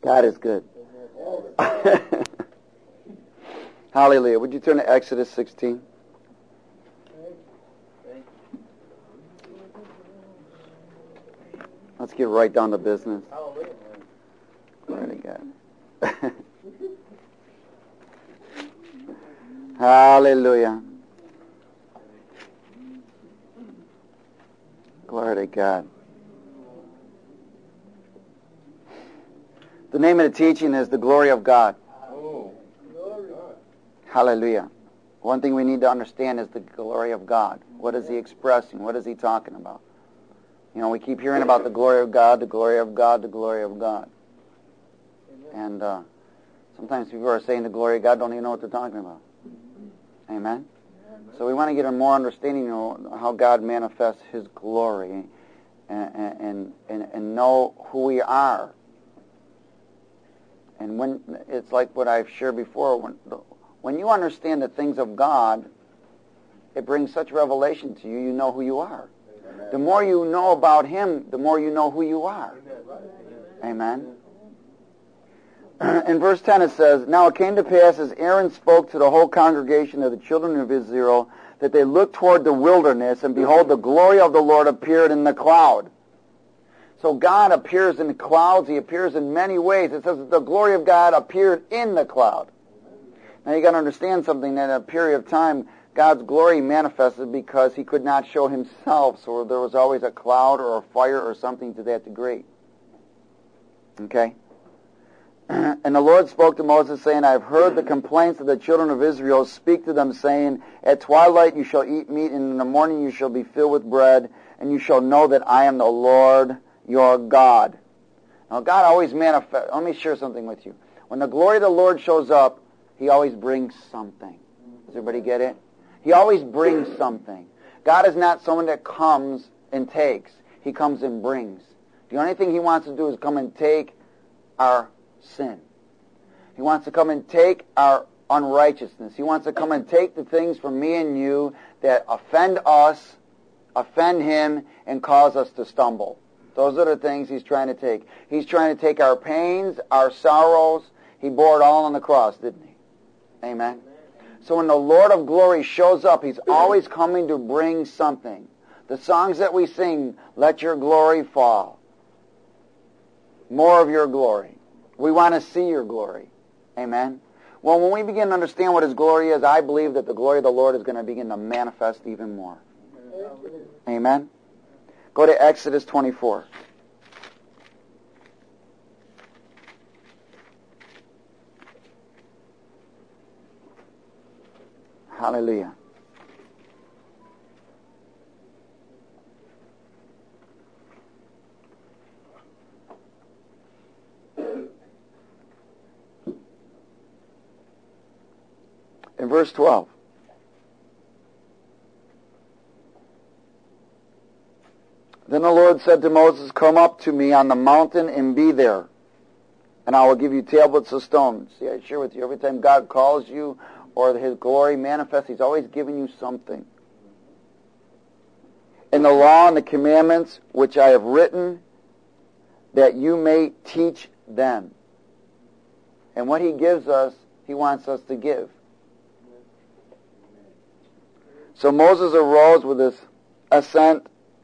God is good. Hallelujah. Would you turn to Exodus 16? Let's get right down to business. Glory to God. Hallelujah. Glory to God. The name of the teaching is The Glory of God. Hallelujah. One thing we need to understand is the glory of God. What is he expressing? What is he talking about? You know, we keep hearing about the glory of God, the glory of God, the glory of God. And sometimes people are saying the glory of God, don't even know what they're talking about. Amen? So we want to get a more understanding, you know, how God manifests his glory and know who we are. And when it's like what I've shared before, when you understand the things of God, it brings such revelation to you, you know who you are. Amen. The more you know about him, the more you know who you are. Amen. In verse 10 it says, Now it came to pass as Aaron spoke to the whole congregation of the children of Israel, that they looked toward the wilderness, and behold, the glory of the Lord appeared in the cloud. So God appears in the clouds. He appears in many ways. It says that the glory of God appeared in the cloud. Now you got to understand something, that in a period of time, God's glory manifested because he could not show himself, so there was always a cloud or a fire or something to that degree. Okay? And the Lord spoke to Moses, saying, I have heard the complaints of the children of Israel. Speak to them, saying, At twilight you shall eat meat, and in the morning you shall be filled with bread, and you shall know that I am the Lord your God. Now God always manifests. Let me share something with you. When the glory of the Lord shows up, he always brings something. Does everybody get it? He always brings something. God is not someone that comes and takes. He comes and brings. The only thing he wants to do is come and take our sin. He wants to come and take our unrighteousness. He wants to come and take the things from me and you that offend us, offend him, and cause us to stumble. Those are the things he's trying to take. He's trying to take our pains, our sorrows. He bore it all on the cross, didn't he? Amen. So when the Lord of glory shows up, he's always coming to bring something. The songs that we sing, let your glory fall. More of your glory. We want to see your glory. Amen. Well, when we begin to understand what his glory is, I believe that the glory of the Lord is going to begin to manifest even more. Amen. Go to Exodus 24. Hallelujah. In verse 12. Then the Lord said to Moses, Come up to me on the mountain and be there, and I will give you tablets of stone. See, I share with you, every time God calls you or his glory manifests, he's always giving you something. In the law and the commandments which I have written, that you may teach them. And what he gives us, he wants us to give. So Moses arose with his ascent.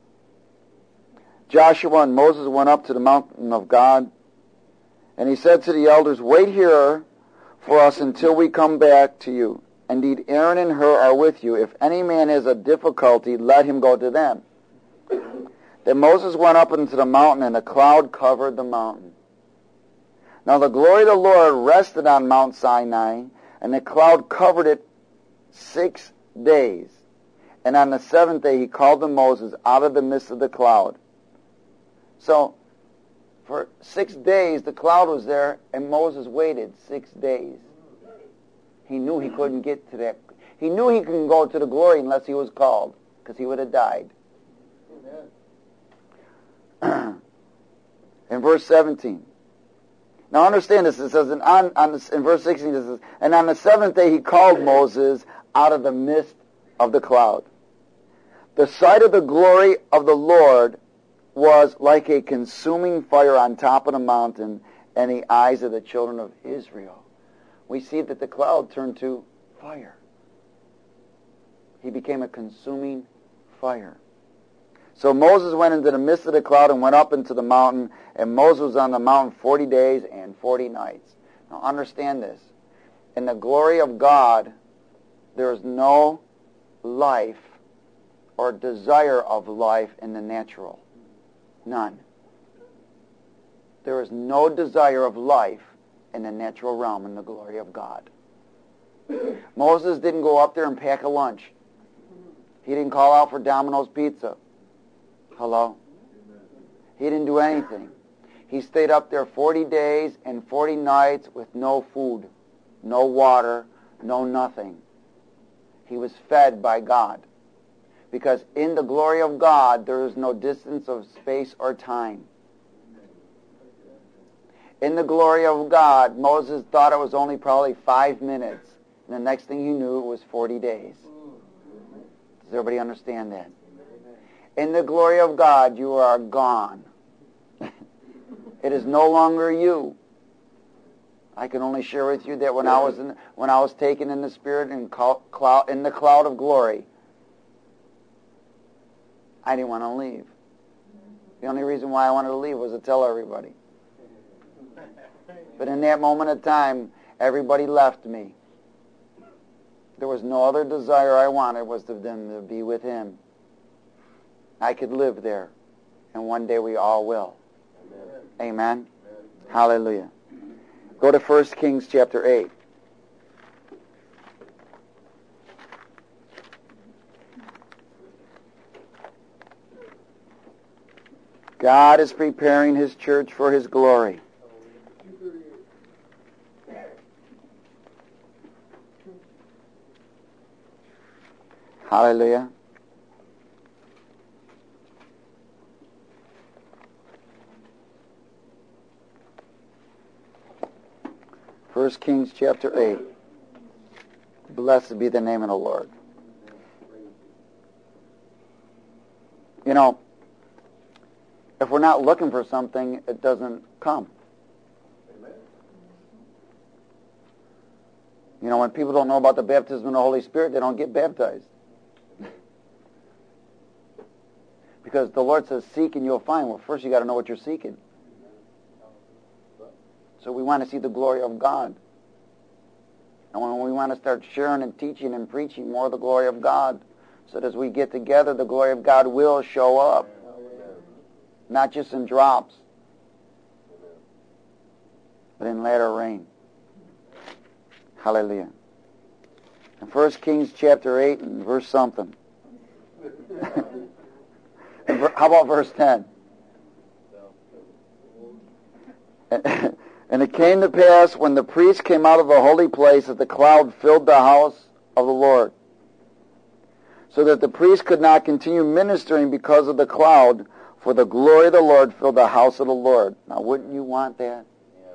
Joshua and Moses went up to the mountain of God, and he said to the elders, Wait here for us until we come back to you. Indeed, Aaron and Hur are with you. If any man has a difficulty, let him go to them. Then Moses went up into the mountain, and a cloud covered the mountain. Now the glory of the Lord rested on Mount Sinai, and the cloud covered it 6 days. And on the seventh day he called to Moses out of the midst of the cloud. So, for 6 days the cloud was there, and Moses waited 6 days. He knew he couldn't get to that. He knew he couldn't go to the glory unless he was called, because he would have died. Amen. In verse 17. Now understand this. It says, in verse 16, it says, And on the seventh day he called Moses out of the midst of the cloud. The sight of the glory of the Lord was like a consuming fire on top of the mountain, in the eyes of the children of Israel. We see that the cloud turned to fire. He became a consuming fire. So Moses went into the midst of the cloud and went up into the mountain, and Moses was on the mountain 40 days and 40 nights. Now understand this. In the glory of God, there is no life or desire of life in the natural. None. There is no desire of life in the natural realm in the glory of God. Moses didn't go up there and pack a lunch. He didn't call out for Domino's Pizza. Hello? He didn't do anything. He stayed up there 40 days and 40 nights with no food, no water, no nothing. He was fed by God. Because in the glory of God, there is no distance of space or time. In the glory of God, Moses thought it was only probably 5 minutes. And the next thing he knew, it was 40 days. Does everybody understand that? In the glory of God, you are gone. It is no longer you. I can only share with you that when I was taken in the Spirit in the cloud of glory, I didn't want to leave. The only reason why I wanted to leave was to tell everybody. But in that moment of time, everybody left me. There was no other desire I wanted was for them to be with Him. I could live there, and one day we all will. Amen. Amen. Hallelujah. Go to 1 Kings chapter 8. God is preparing His church for His glory. Hallelujah. First Kings chapter 8. Blessed be the name of the Lord. You know, if we're not looking for something, it doesn't come. You know, when people don't know about the baptism of the Holy Spirit, they don't get baptized. Because the Lord says, seek and you'll find. Well, first you got to know what you're seeking. So we want to see the glory of God. And when we want to start sharing and teaching and preaching more of the glory of God, so that as we get together, the glory of God will show up. Not just in drops, but in latter rain. Hallelujah. In 1 Kings chapter 8 and verse something. How about verse 10? And it came to pass when the priest came out of the holy place that the cloud filled the house of the Lord, so that the priest could not continue ministering because of the cloud, for the glory of the Lord filled the house of the Lord. Now, wouldn't you want that?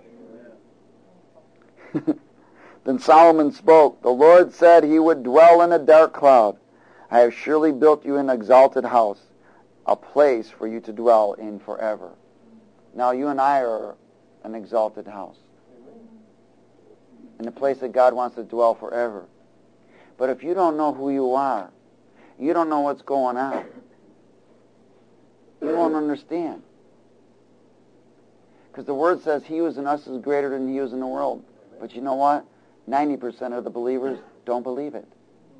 Then Solomon spoke. The Lord said He would dwell in a dark cloud. I have surely built you an exalted house, a place for you to dwell in forever. Now, you and I are an exalted house, in a place that God wants to dwell forever. But if you don't know who you are, you don't know what's going on, you won't understand. Because the Word says He who is in us is greater than he who is in the world. But you know what? 90% of the believers don't believe it.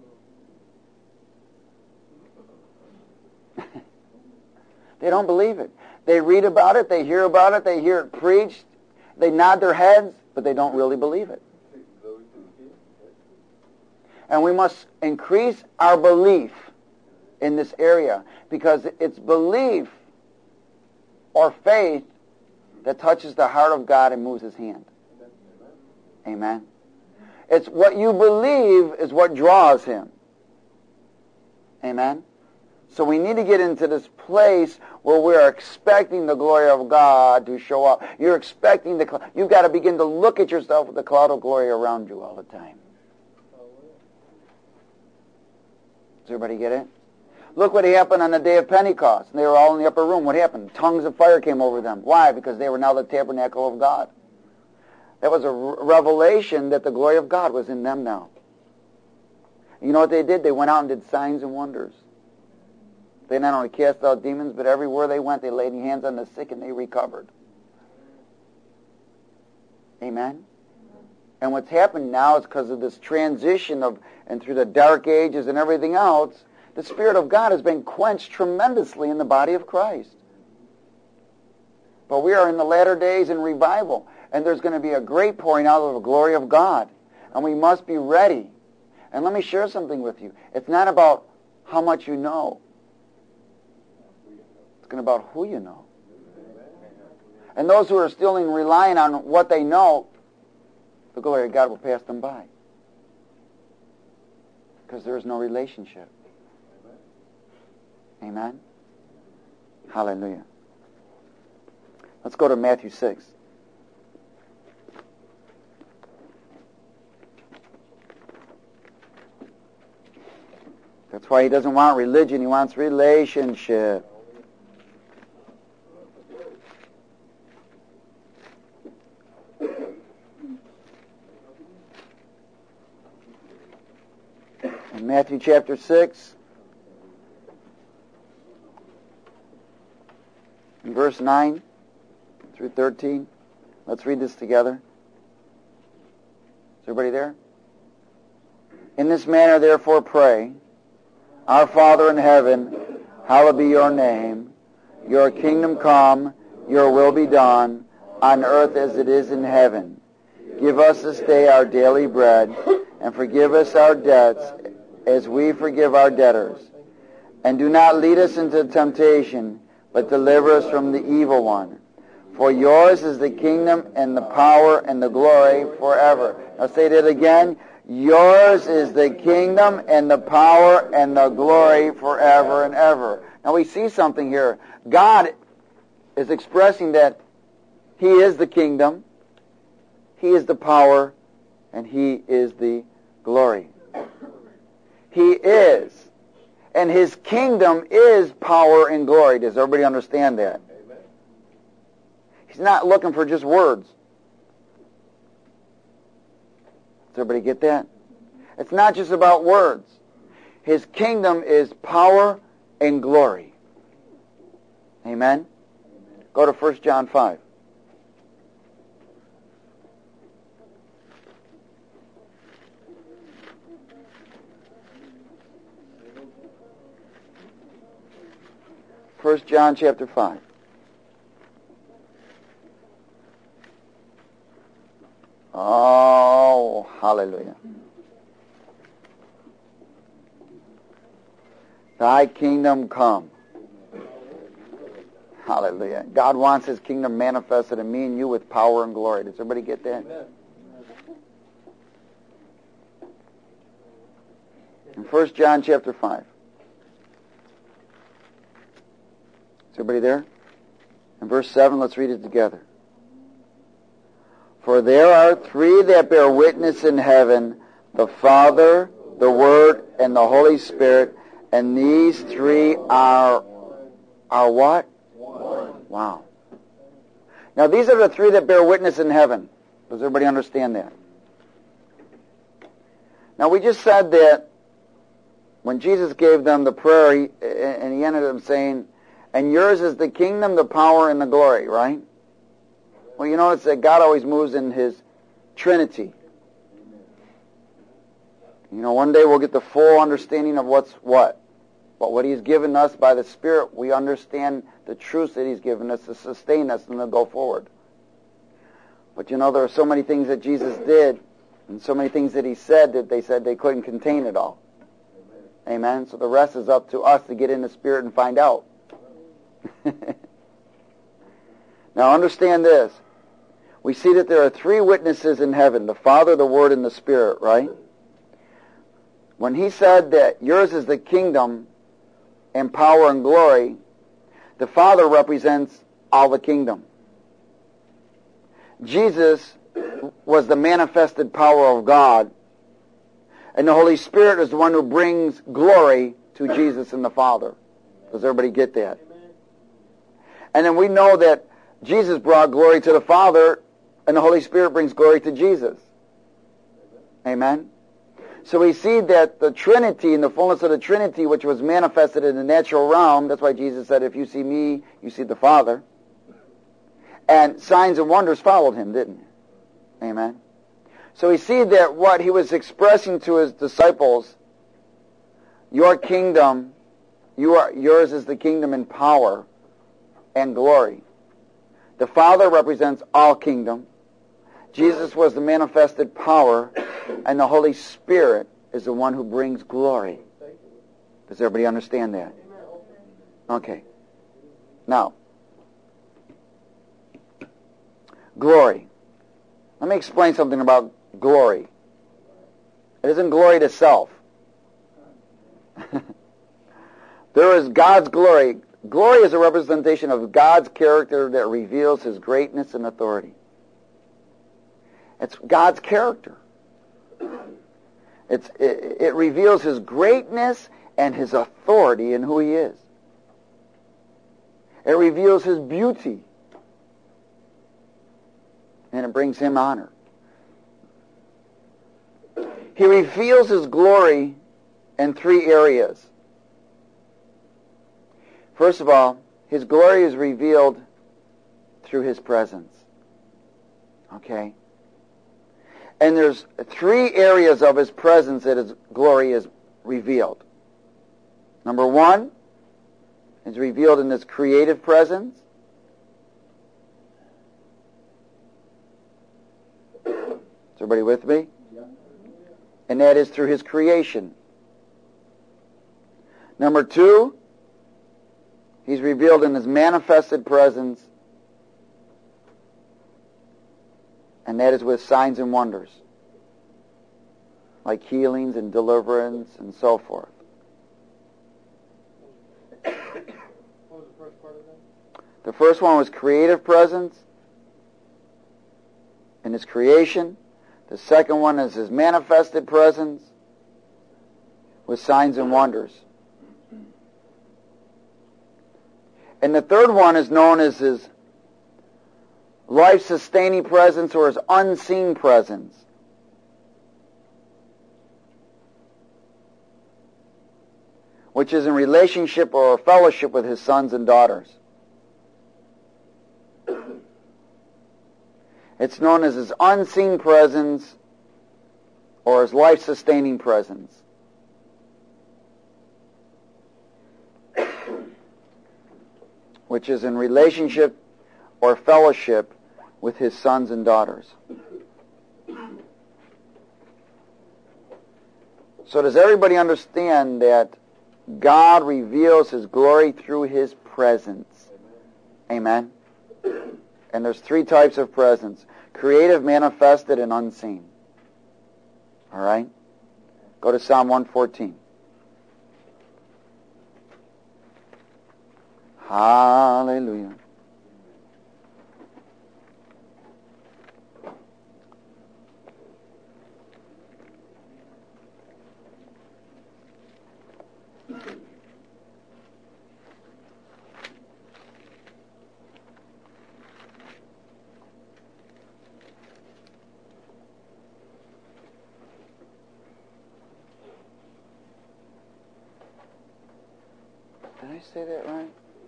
They don't believe it. They read about it, they hear about it, they hear it preached, they nod their heads, but they don't really believe it. And we must increase our belief in this area, because it's belief or faith that touches the heart of God and moves His hand. Amen. It's what you believe is what draws Him. Amen. So we need to get into this place where we're expecting the glory of God to show up. You're expecting the cloud. You've got to begin to look at yourself with the cloud of glory around you all the time. Does everybody get it? Look what happened on the day of Pentecost. They were all in the upper room. What happened? Tongues of fire came over them. Why? Because they were now the tabernacle of God. That was a revelation that the glory of God was in them now. You know what they did? They went out and did signs and wonders. They not only cast out demons, but everywhere they went, they laid hands on the sick and they recovered. Amen? And what's happened now is because of this transition and through the dark ages and everything else, the Spirit of God has been quenched tremendously in the body of Christ. But we are in the latter days in revival, and there's going to be a great pouring out of the glory of God, and we must be ready. And let me share something with you. It's not about how much you know. It's going to be about who you know. And those who are still relying on what they know, the glory of God will pass them by. Because there is no relationship. Amen? Hallelujah. Let's go to Matthew 6. That's why he doesn't want religion, he wants relationship. In Matthew chapter 6, in verse 9 through 13, let's read this together. Is everybody there? In this manner, therefore, pray, Our Father in heaven, hallowed be your name. Your kingdom come, your will be done, on earth as it is in heaven. Give us this day our daily bread, and forgive us our debts as we forgive our debtors. And do not lead us into temptation, but deliver us from the evil one. For yours is the kingdom and the power and the glory forever. Now say that again. Yours is the kingdom and the power and the glory forever and ever. Now we see something here. God is expressing that He is the kingdom, He is the power, and He is the glory. He is. And His kingdom is power and glory. Does everybody understand that? Amen. He's not looking for just words. Does everybody get that? It's not just about words. His kingdom is power and glory. Amen? Go to 1 John 5. First John chapter 5. Oh, hallelujah. Thy kingdom come. Hallelujah. God wants His kingdom manifested in me and you with power and glory. Does everybody get that? Amen. In 1 John chapter 5. Is everybody there? In verse 7, let's read it together. For there are three that bear witness in heaven, the Father, the Word, and the Holy Spirit, and these three are what? One. Wow. Now these are the three that bear witness in heaven. Does everybody understand that? Now we just said that when Jesus gave them the prayer, and He ended up saying, and yours is the kingdom, the power, and the glory, right? Well, you notice that God always moves in His Trinity. You know, one day we'll get the full understanding of what's what. But what He's given us by the Spirit, we understand the truths that He's given us to sustain us and to go forward. But you know, there are so many things that Jesus did and so many things that He said that they said they couldn't contain it all. Amen? So the rest is up to us to get in the Spirit and find out. Now understand this. We see that there are three witnesses in heaven, the Father, the Word, and the Spirit, right? When He said that yours is the kingdom and power and glory, the Father represents all the kingdom. Jesus was the manifested power of God, and the Holy Spirit is the one who brings glory to Jesus and the Father. Does everybody get that? And then we know that Jesus brought glory to the Father And the Holy Spirit brings glory to Jesus. Amen? So we see that the Trinity, in the fullness of the Trinity, which was manifested in the natural realm, that's why Jesus said, if you see me, you see the Father. And signs and wonders followed him, didn't they? Amen? So we see that what he was expressing to his disciples, your kingdom, yours is the kingdom in power and glory. The Father represents all kingdom. Jesus was the manifested power, and the Holy Spirit is the one who brings glory. Does everybody understand that? Okay. Now, glory. Let me explain something about glory. It isn't glory to self. There is God's glory. Glory is a representation of God's character that reveals his greatness and authority. It's God's character. It reveals his greatness and his authority in who he is. It reveals his beauty. And it brings him honor. He reveals his glory in three areas. First of all, his glory is revealed through his presence. Okay? And there's three areas of his presence that his glory is revealed. Number one is revealed in his creative presence. Is everybody with me? And that is through his creation. Number two, he's revealed in his manifested presence, and that is with signs and wonders, like healings and deliverance and so forth. What was the first part of that? The first one was creative presence in his creation. The second one is his manifested presence with signs and wonders. And the third one is known as his life-sustaining presence or his unseen presence. Which is in relationship or fellowship with his sons and daughters. It's known as his unseen presence or his life-sustaining presence. Which is in relationship or fellowship with his sons and daughters. So does everybody understand that God reveals his glory through his presence? Amen? And there's three types of presence: creative, manifested, and unseen. All right? Go to Psalm 114. Hallelujah. Did I say that right?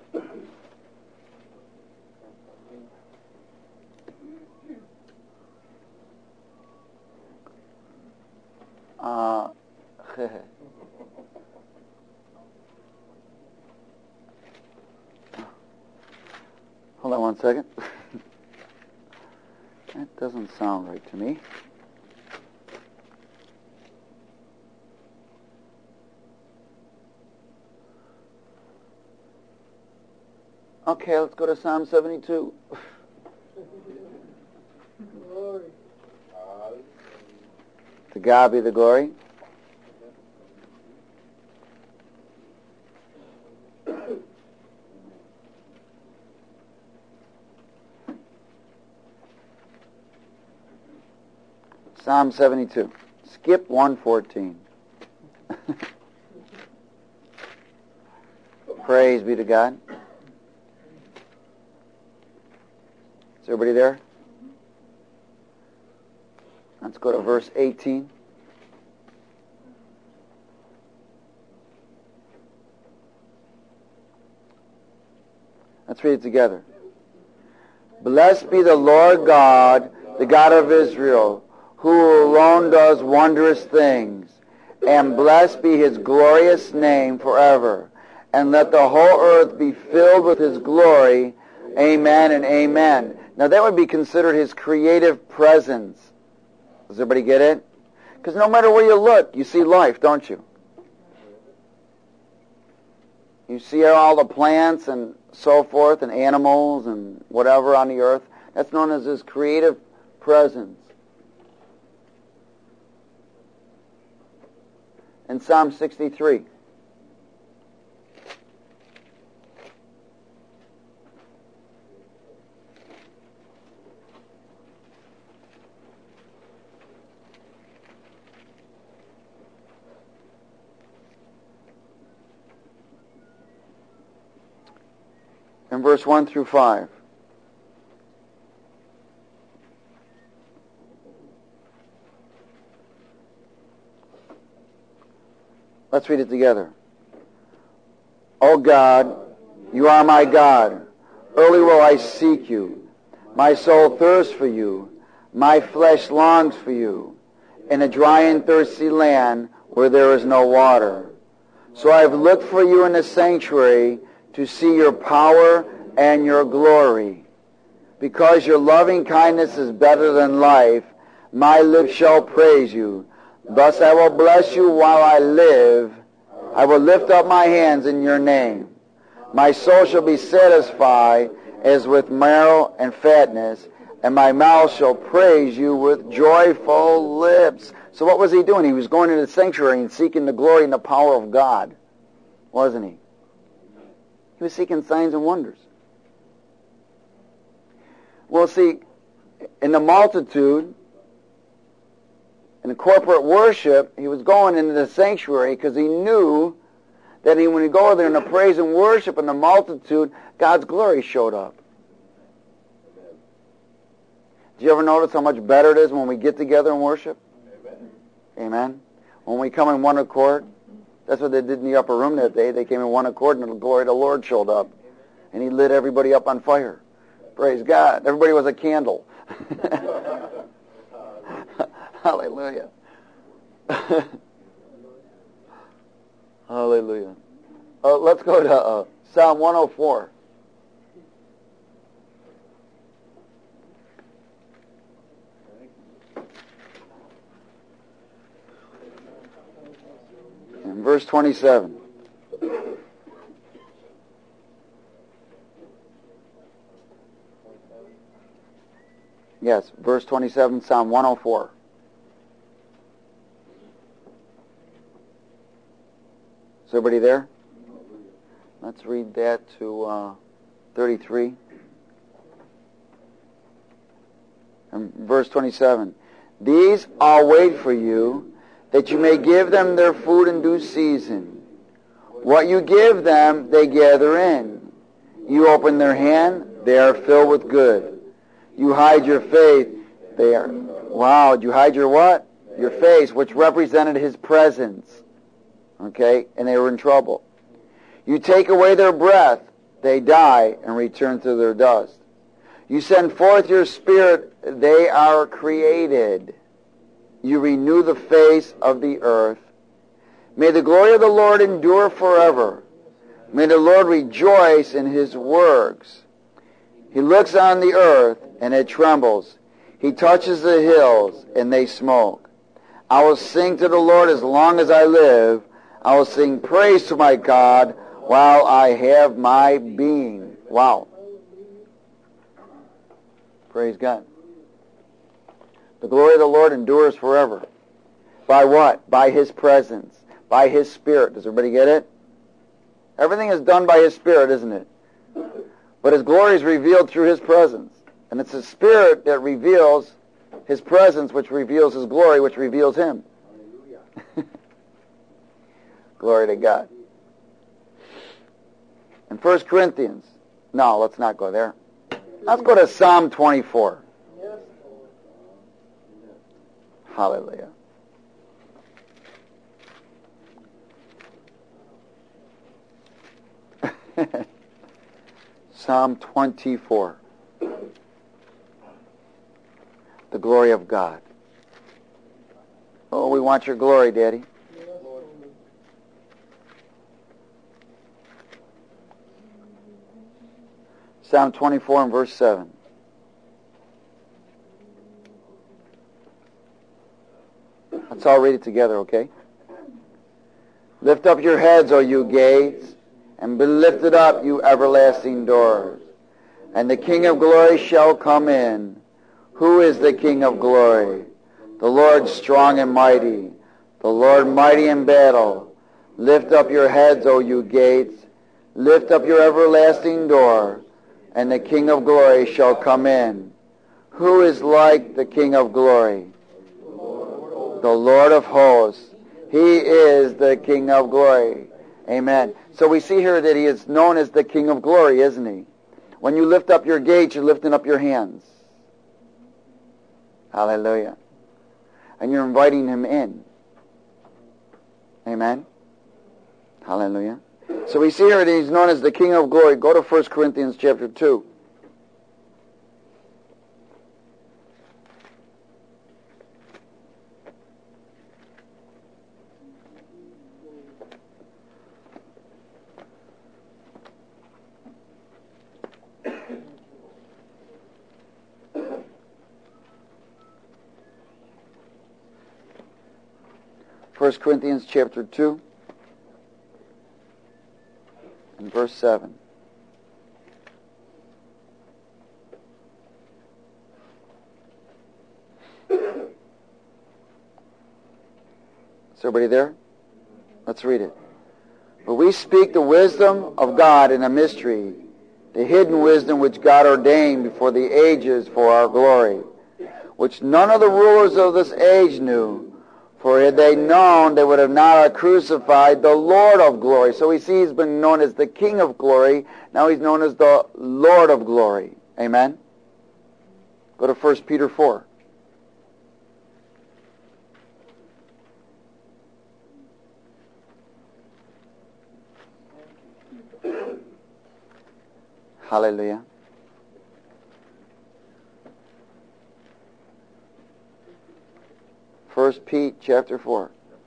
Hold on one second. That doesn't sound right to me. Okay, let's go to Psalm 72. Glory. To God be the glory. Psalm 72. Skip 114. Praise be to God. Is everybody there? Let's go to verse 18. Let's read it together. Blessed be the Lord God, the God of Israel, who alone does wondrous things, and blessed be his glorious name forever. And let the whole earth be filled with his glory. Amen and amen. Now that would be considered his creative presence. Does everybody get it? Because no matter where you look, you see life, don't you? You see all the plants and so forth and animals and whatever on the earth. That's known as his creative presence. In Psalm 63. In verse 1 through 5. Let's read it together. O God, you are my God. Early will I seek you. My soul thirsts for you. My flesh longs for you, in a dry and thirsty land where there is no water. So I have looked for you in the sanctuary to see your power and your glory. Because your loving kindness is better than life, my lips shall praise you. Thus I will bless you while I live. I will lift up my hands in your name. My soul shall be satisfied as with marrow and fatness, and my mouth shall praise you with joyful lips. So what was he doing? He was going into the sanctuary and seeking the glory and the power of God, wasn't he? He was seeking signs and wonders. Well, see, in the multitude, in the corporate worship, he was going into the sanctuary because he knew that when he go there in the praise and worship in the multitude, God's glory showed up. Do you ever notice how much better it is when we get together and worship? Amen. Amen. When we come in one accord, that's what they did in the upper room that day. They came in one accord and the glory of the Lord showed up. And he lit everybody up on fire. Praise God. Everybody was a candle. Hallelujah. Hallelujah. Let's go to Psalm 104. In verse 27. Yes, verse 27, Psalm 104. Is everybody there? Let's read that to 33. And verse 27. These I'll wait for you, that you may give them their food in due season. What you give them, they gather in. You open their hand, they are filled with good. You hide your faith, they are... Wow, you hide your what? Your face, which represented his presence. Okay? And they were in trouble. You take away their breath, they die and return to their dust. You send forth your spirit, they are created. You renew the face of the earth. May the glory of the Lord endure forever. May the Lord rejoice in his works. He looks on the earth, and it trembles. He touches the hills, and they smoke. I will sing to the Lord as long as I live. I will sing praise to my God while I have my being. Wow. Praise God. The glory of the Lord endures forever. By what? By his presence. By his Spirit. Does everybody get it? Everything is done by his Spirit, isn't it? But his glory is revealed through his presence. And it's his Spirit that reveals his presence, which reveals his glory, which reveals him. Glory to God. In 1 Corinthians. No, let's not go there. Let's go to Psalm 24. Hallelujah. Psalm 24. The glory of God. Oh, we want your glory, Daddy. Psalm 24 and verse 7. Let's all read it together, okay? Lift up your heads, O you gates, and be lifted up, you everlasting doors, and the King of glory shall come in. Who is the King of glory? The Lord strong and mighty, the Lord mighty in battle. Lift up your heads, O you gates, lift up your everlasting door, and the King of glory shall come in. Who is like the King of glory? The Lord of hosts. He is the King of glory. Amen. So we see here that he is known as the King of glory, isn't he? When you lift up your gates, you're lifting up your hands. Hallelujah. And you're inviting him in. Amen. Hallelujah. So we see here that he's known as the King of glory. Go to 1 Corinthians chapter 2. First Corinthians chapter 2 and verse 7. Is everybody there? Let's read it. But we speak the wisdom of God in a mystery, the hidden wisdom which God ordained before the ages for our glory, which none of the rulers of this age knew. For had they known, they would have not crucified the Lord of glory. So we see he's been known as the King of glory. Now he's known as the Lord of glory. Amen? Go to 1 Peter 4. Hallelujah. First Pete chapter 4.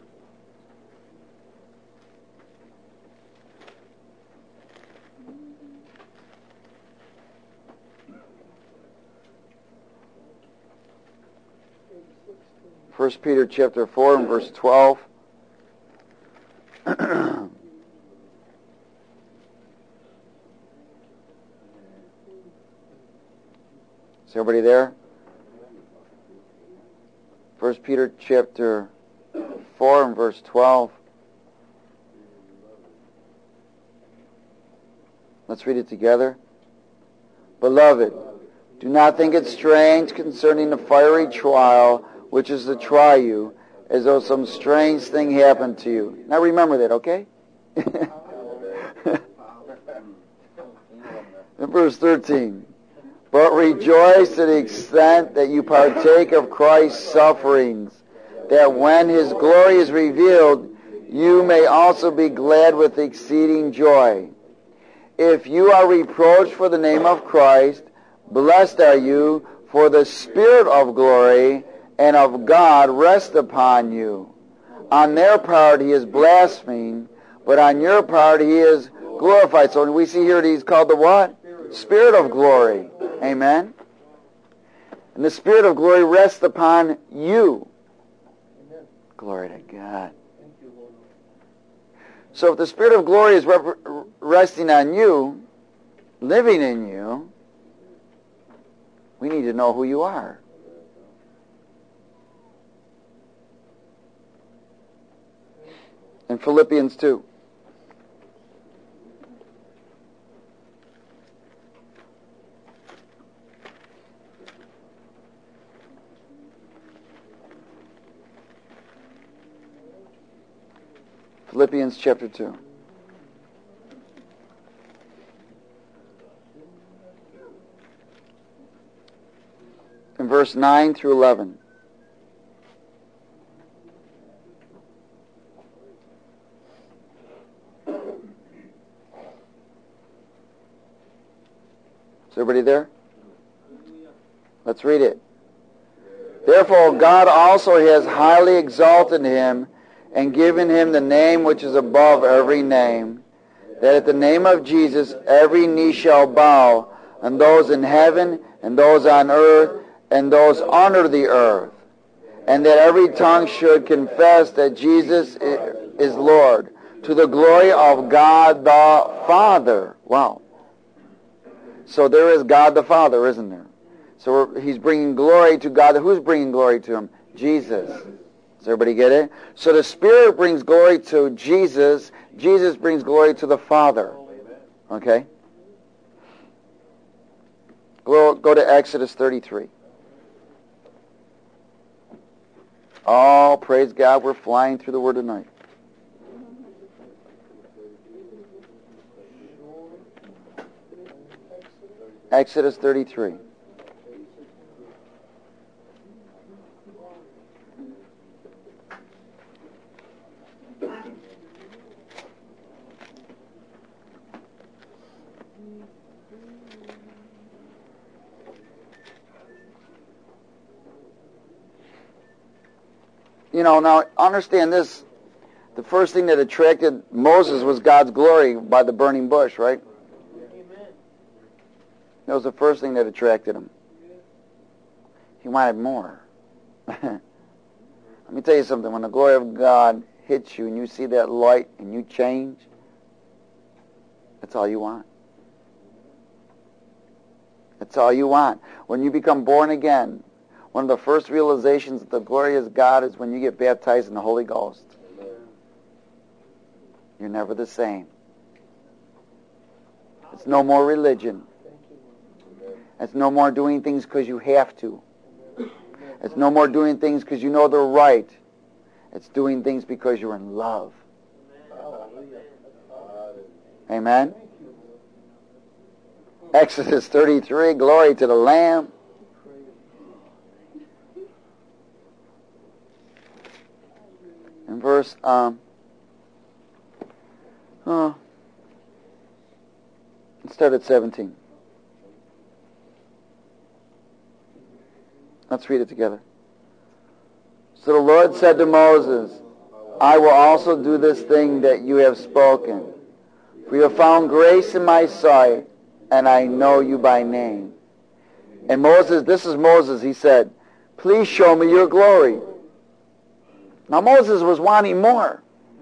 First Peter chapter 4 and verse 12. Is everybody there? 1 Peter chapter 4 and verse 12. Let's read it together. Beloved, do not think it strange concerning the fiery trial which is to try you, as though some strange thing happened to you. Now remember that, okay? In verse 13. But rejoice to the extent that you partake of Christ's sufferings, that when his glory is revealed, you may also be glad with exceeding joy. If you are reproached for the name of Christ, blessed are you, for the Spirit of glory and of God rest upon you. On their part he is blasphemed, but on your part he is glorified. So we see here that he's called the what? Spirit of glory. Amen. And the Spirit of glory rests upon you. Amen. Glory to God. Thank you, Lord. So if the Spirit of glory is resting on you, living in you, we need to know who you are. In Philippians 2. Philippians chapter 2. In verse 9 through 11. Is everybody there? Let's read it. Therefore God also has highly exalted him and given him the name which is above every name, that at the name of Jesus every knee shall bow, and those in heaven, and those on earth, and those under the earth, and that every tongue should confess that Jesus is Lord, to the glory of God the Father. Wow. So there is God the Father, isn't there? So he's bringing glory to God. Who's bringing glory to him? Jesus. Does everybody get it? So the Spirit brings glory to Jesus. Jesus brings glory to the Father. Okay? Go to Exodus 33. Oh, praise God, we're flying through the Word tonight. Exodus 33. You know, now understand this. The first thing that attracted Moses was God's glory by the burning bush, right? Amen. That was the first thing that attracted him. He wanted more. Let me tell you something. When the glory of God hits you and you see that light and you change, that's all you want. That's all you want. When you become born again, one of the first realizations of the glory of God is when you get baptized in the Holy Ghost. Amen. You're never the same. It's no more religion. It's no more doing things because you have to. It's no more doing things because you know they're right. It's doing things because you're in love. Amen? Exodus 33, glory to the Lamb. In verse, let's start at 17. Let's read it together. So the Lord said to Moses, I will also do this thing that you have spoken. For you have found grace in my sight, and I know you by name. And Moses, this is Moses, he said, please show me your glory. Now Moses was wanting more.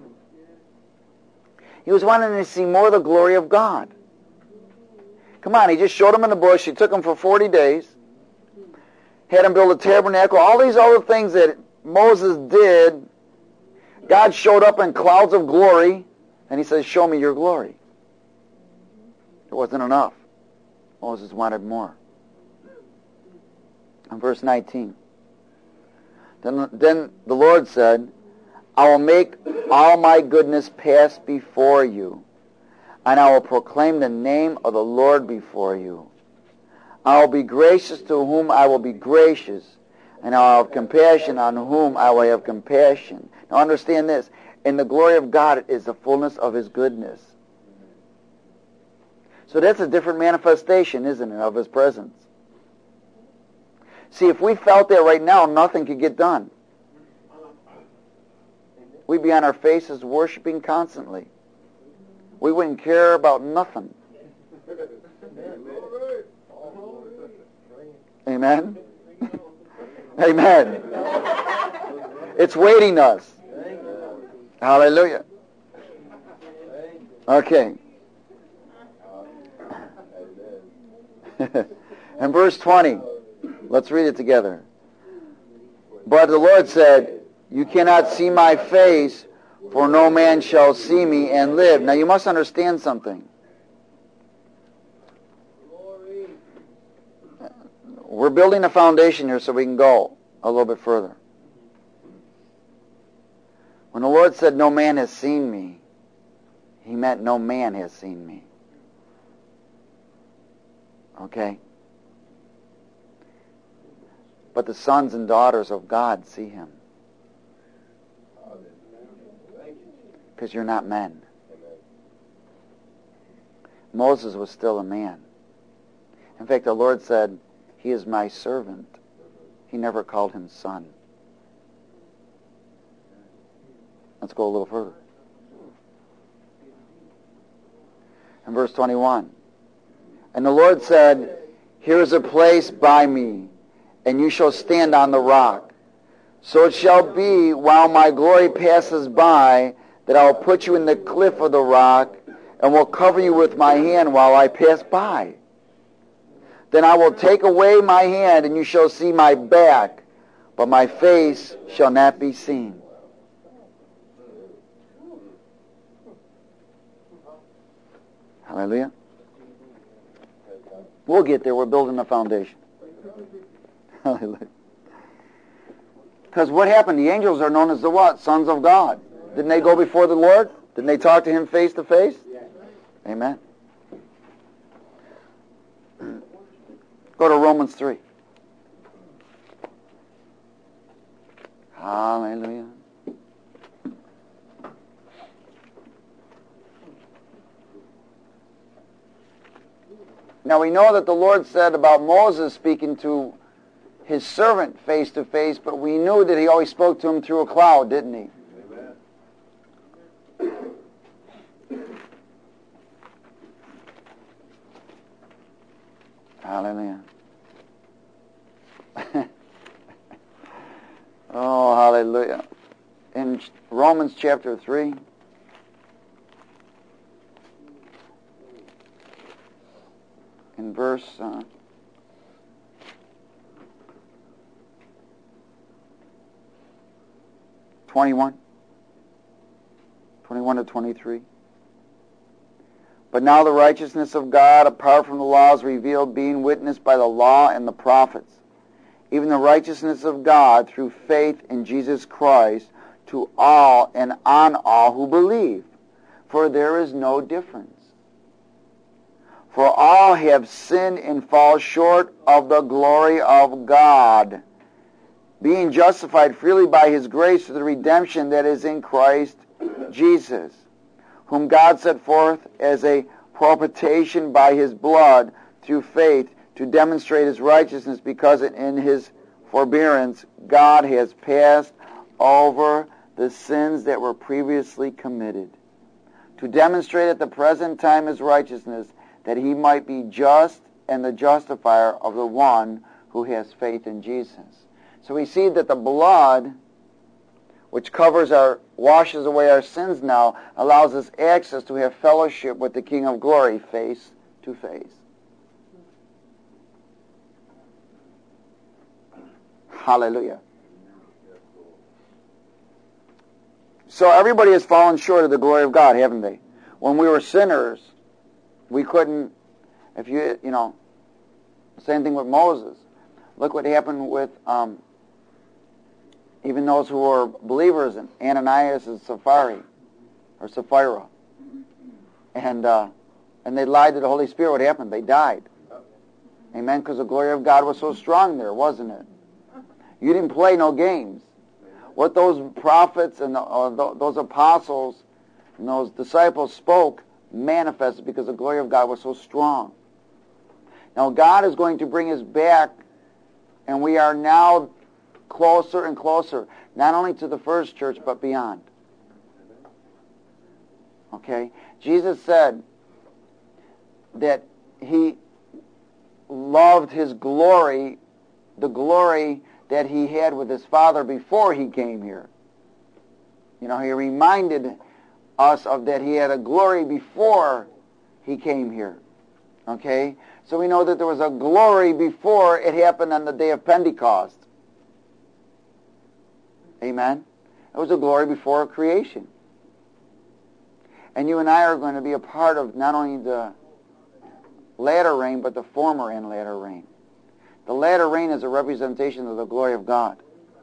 He was wanting to see more of the glory of God. Come on, he just showed him in the bush. He took him for 40 days. Had him build a tabernacle. All these other things that Moses did, God showed up in clouds of glory, and he says, show me your glory. It wasn't enough. Moses wanted more. In verse 19. Then the Lord said, I will make all my goodness pass before you, and I will proclaim the name of the Lord before you. I will be gracious to whom I will be gracious, and I will have compassion on whom I will have compassion. Now understand this. In the glory of God is the fullness of His goodness. So that's a different manifestation, isn't it, of His presence. See, if we felt that right now, nothing could get done. We'd be on our faces worshiping constantly. We wouldn't care about nothing. Amen? Amen. It's waiting us. Hallelujah. Okay. And verse 20. Let's read it together. But the Lord said, you cannot see my face, for no man shall see me and live. Now you must understand something. We're building a foundation here so we can go a little bit further. When the Lord said, no man has seen me, He meant no man has seen me. Okay? But the sons and daughters of God see Him. Because you're not men. Moses was still a man. In fact, the Lord said, he is my servant. He never called him son. Let's go a little further. In verse 21, and the Lord said, here is a place by me, and you shall stand on the rock. So it shall be, while my glory passes by, that I will put you in the cliff of the rock, and will cover you with my hand while I pass by. Then I will take away my hand, and you shall see my back, but my face shall not be seen. Hallelujah. We'll get there. We're building a foundation. Hallelujah. Because what happened? The angels are known as the what? Sons of God. Didn't they go before the Lord? Didn't they talk to him face to face? Amen. Go to Romans 3. Hallelujah. Now we know that the Lord said about Moses speaking to his servant face to face, but we knew that he always spoke to him through a cloud, didn't he? Hallelujah. Oh, hallelujah. In Romans chapter 3, in verse 21 to 23. But now the righteousness of God, apart from the law, is revealed, being witnessed by the law and the prophets, even the righteousness of God through faith in Jesus Christ to all and on all who believe. For there is no difference. For all have sinned and fall short of the glory of God, being justified freely by his grace through the redemption that is in Christ Jesus, whom God set forth as a propitiation by his blood through faith to demonstrate his righteousness, because in his forbearance God has passed over the sins that were previously committed, to demonstrate at the present time his righteousness, that he might be just and the justifier of the one who has faith in Jesus. So we see that the blood, which washes away our sins now, allows us access to have fellowship with the King of Glory face to face. Hallelujah. So everybody has fallen short of the glory of God, haven't they? When we were sinners, we couldn't, same thing with Moses. Look what happened with even those who were believers, in Ananias and Sapphira. And they lied to the Holy Spirit. What happened? They died. Amen? Because the glory of God was so strong there, wasn't it? You didn't play no games. What those prophets and those apostles and those disciples spoke manifested because the glory of God was so strong. Now God is going to bring us back, and we are now closer and closer, not only to the first church, but beyond. Okay? Jesus said that he loved his glory, the glory that he had with his Father before he came here. He reminded us of that he had a glory before he came here. Okay? So we know that there was a glory before it happened on the day of Pentecost. Amen? It was a glory before creation. And you and I are going to be a part of not only the latter rain, but the former and latter rain. The latter rain is a representation of the glory of God.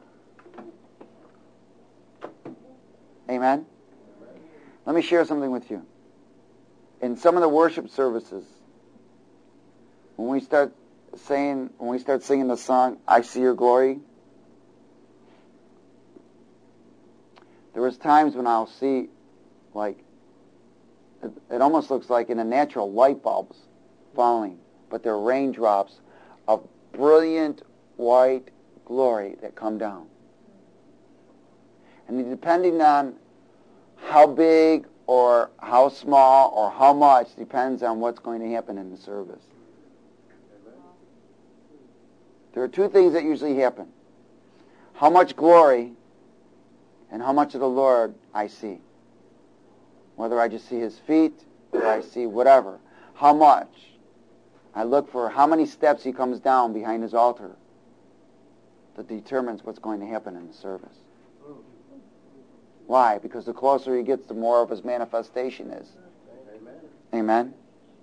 Amen? Let me share something with you. In some of the worship services, when we start singing the song, I See Your Glory, there was times when I'll see, it almost looks like in a natural light bulbs falling but they're raindrops of brilliant white glory that come down. And depending on how big or how small or how much depends on what's going to happen in the service. There are two things that usually happen. How much glory and how much of the Lord I see. Whether I just see His feet or I see whatever. How much. I look for how many steps He comes down behind His altar. That determines what's going to happen in the service. Why? Because the closer He gets, the more of His manifestation is. Amen. Amen.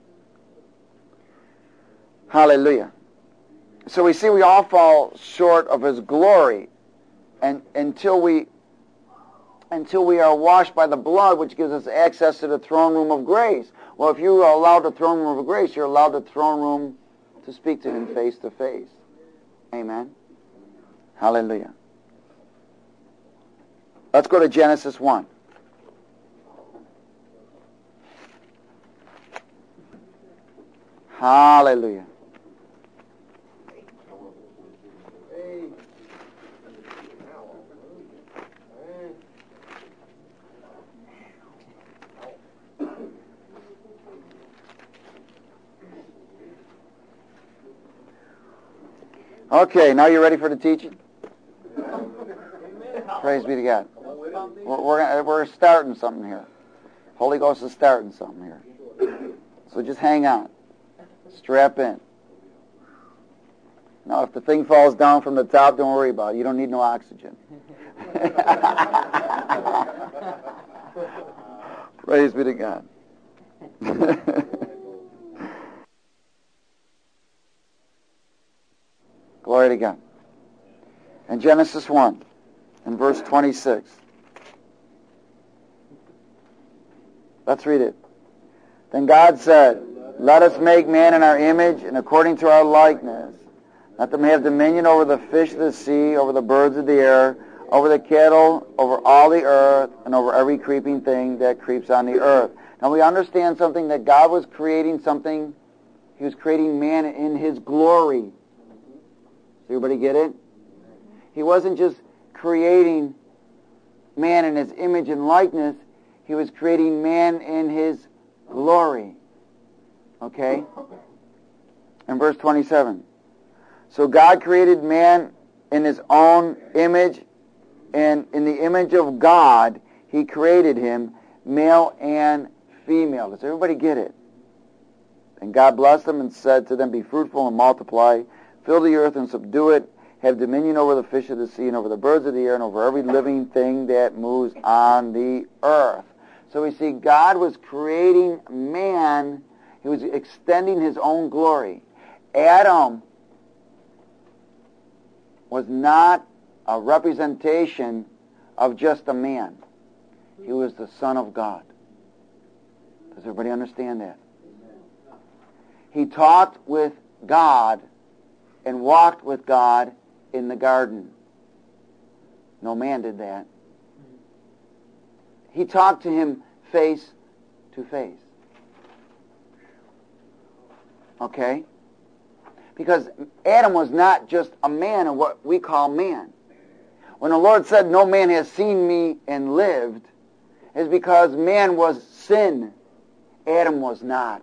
Hallelujah. So we see we all fall short of His glory, and until we are washed by the blood, which gives us access to the throne room of grace. Well, if you are allowed the throne room of grace, you're allowed the throne room to speak to Him face to face. Amen. Hallelujah. Let's go to Genesis 1. Hallelujah. Okay, now you're ready for the teaching? Praise be to God. We're starting something here. Holy Ghost is starting something here. So just hang on. Strap in. Now, if the thing falls down from the top, don't worry about it. You don't need no oxygen. Praise be to God. Glory to God. In Genesis 1, in verse 26. Let's read it. Then God said, let us make man in our image and according to our likeness. Let them have dominion over the fish of the sea, over the birds of the air, over the cattle, over all the earth, and over every creeping thing that creeps on the earth. Now we understand something, that God was creating something. He was creating man in His glory. Everybody get it? He wasn't just creating man in His image and likeness. He was creating man in His glory. Okay? In verse 27. So God created man in His own image, and in the image of God He created him, male and female. Does everybody get it? And God blessed them and said to them, be fruitful and multiply, fill the earth and subdue it, have dominion over the fish of the sea and over the birds of the air and over every living thing that moves on the earth. So we see God was creating man. He was extending His own glory. Adam was not a representation of just a man. He was the Son of God. Does everybody understand that? He talked with God and walked with God in the garden. No man did that. He talked to Him face to face. Okay? Because Adam was not just a man of what we call man. When the Lord said, no man has seen me and lived, is because man was sin. Adam was not.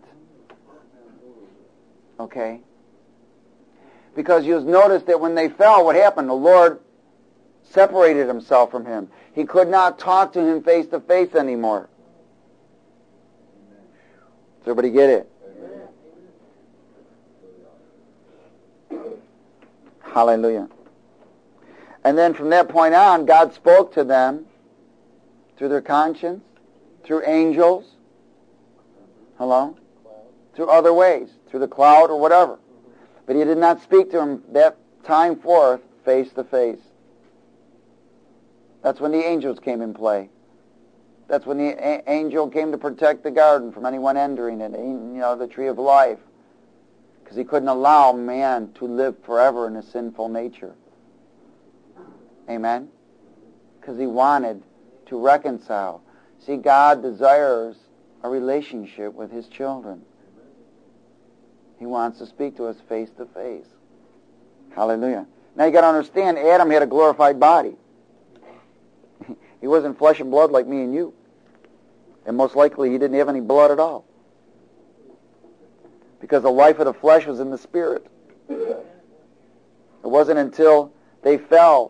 Okay? Because you'll notice that when they fell, what happened? The Lord separated Himself from him. He could not talk to him face to face anymore. Does everybody get it? Hallelujah. And then from that point on, God spoke to them through their conscience, through angels, hello, through other ways, through the cloud or whatever. But He did not speak to them that time forth face to face. That's when the angels came in play. That's when the angel came to protect the garden from anyone entering it, the tree of life. Because He couldn't allow man to live forever in a sinful nature. Amen? Because He wanted to reconcile. See, God desires a relationship with His children. He He wants to speak to us face to face. Hallelujah. Now you got to understand, Adam had a glorified body. He wasn't flesh and blood like me and you. And most likely he didn't have any blood at all. Because the life of the flesh was in the spirit. It wasn't until they fell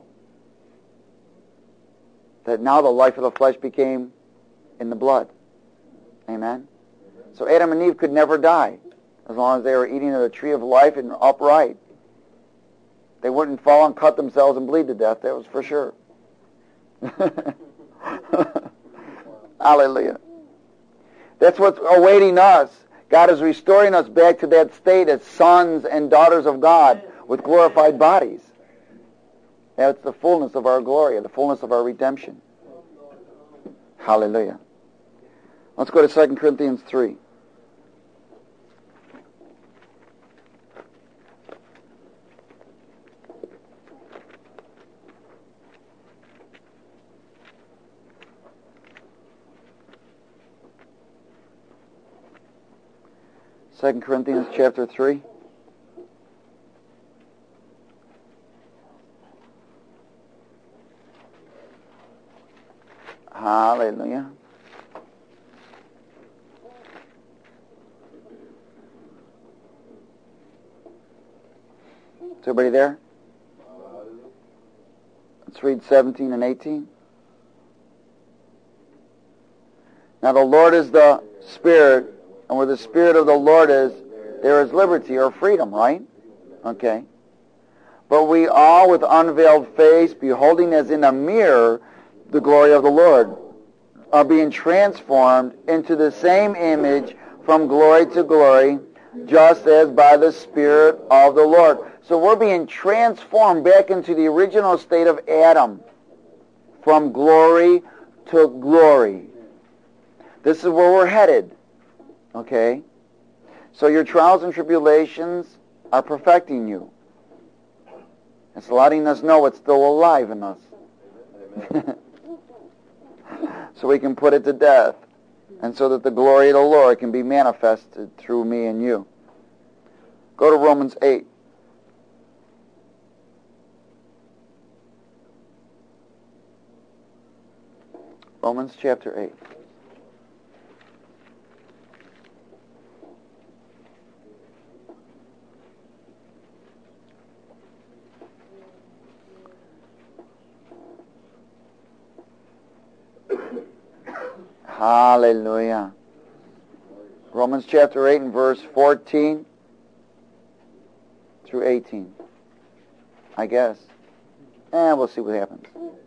that now the life of the flesh became in the blood. Amen? So Adam and Eve could never die as long as they were eating of the tree of life and upright. They wouldn't fall and cut themselves and bleed to death, that was for sure. Hallelujah. That's what's awaiting us. God is restoring us back to that state as sons and daughters of God with glorified bodies. That's the fullness of our glory, the fullness of our redemption. Hallelujah. Let's go to 2 Corinthians 3. Second Corinthians chapter 3. Hallelujah. Is everybody there? Let's read 17 and 18. Now the Lord is the Spirit, and where the Spirit of the Lord is, there is liberty or freedom, right? Okay. But we all with unveiled face, beholding as in a mirror the glory of the Lord, are being transformed into the same image from glory to glory, just as by the Spirit of the Lord. So we're being transformed back into the original state of Adam, from glory to glory. This is where we're headed. Okay? So your trials and tribulations are perfecting you. It's letting us know it's still alive in us. So we can put it to death. And so that the glory of the Lord can be manifested through me and you. Go to Romans 8. Romans chapter 8. Hallelujah. Romans chapter 8 and verse 14 through 18. I guess. We'll see what happens.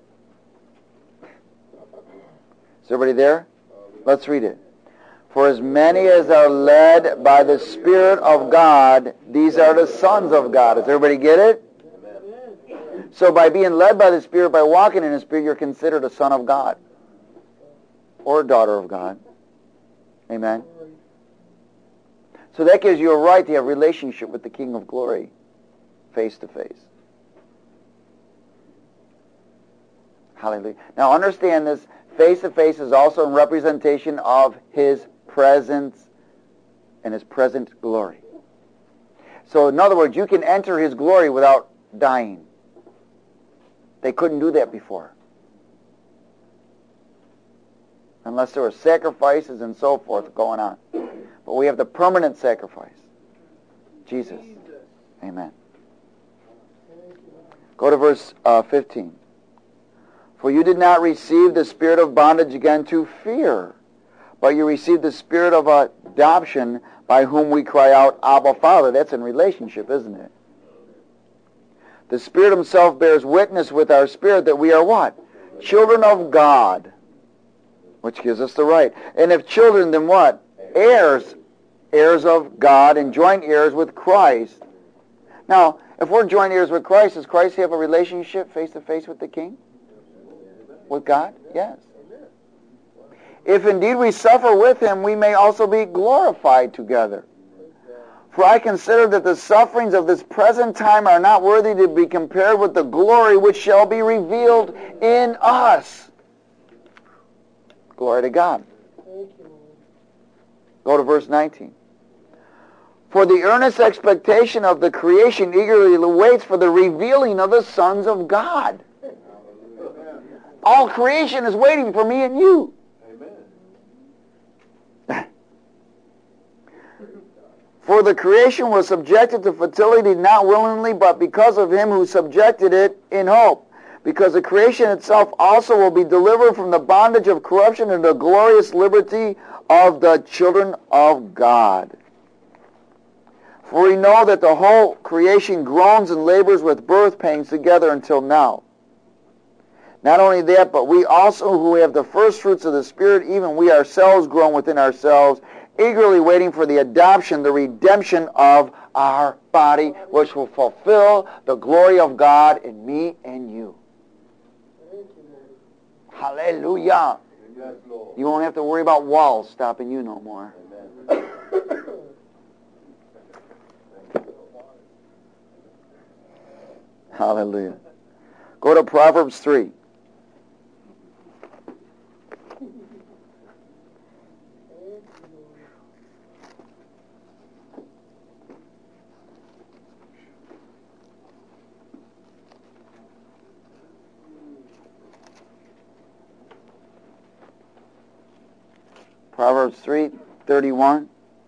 Is everybody there? Let's read it. For as many as are led by the Spirit of God, these are the sons of God. Does everybody get it? So by being led by the Spirit, by walking in the Spirit, you're considered a son of God. Or a daughter of God. Amen. So that gives you a right to have a relationship with the King of Glory, face to face. Hallelujah. Now understand this, face to face is also a representation of His presence and His present glory. So in other words, you can enter His glory without dying. They couldn't do that before. Unless there were sacrifices and so forth going on. But we have the permanent sacrifice. Jesus. Amen. Go to verse 15. For you did not receive the spirit of bondage again to fear, but you received the spirit of adoption by whom we cry out, Abba, Father. That's in relationship, isn't it? The Spirit Himself bears witness with our spirit that we are what? Children of God. Which gives us the right. And if children, then what? Heirs. Heirs of God and joint heirs with Christ. Now, if we're joint heirs with Christ, does Christ have a relationship face-to-face with the King? With God? Yes. If indeed we suffer with Him, we may also be glorified together. For I consider that the sufferings of this present time are not worthy to be compared with the glory which shall be revealed in us. Glory to God. Go to verse 19. For the earnest expectation of the creation eagerly waits for the revealing of the sons of God. All creation is waiting for me and you. For the creation was subjected to fertility not willingly, but because of him who subjected it in hope. Because the creation itself also will be delivered from the bondage of corruption into the glorious liberty of the children of God. For we know that the whole creation groans and labors with birth pains together until now. Not only that, but we also who have the first fruits of the Spirit, even we ourselves groan within ourselves, eagerly waiting for the adoption, the redemption of our body, which will fulfill the glory of God in me and you. Hallelujah. You won't have to worry about walls stopping you no more. Hallelujah. Go to Proverbs 3. Proverbs 3:31.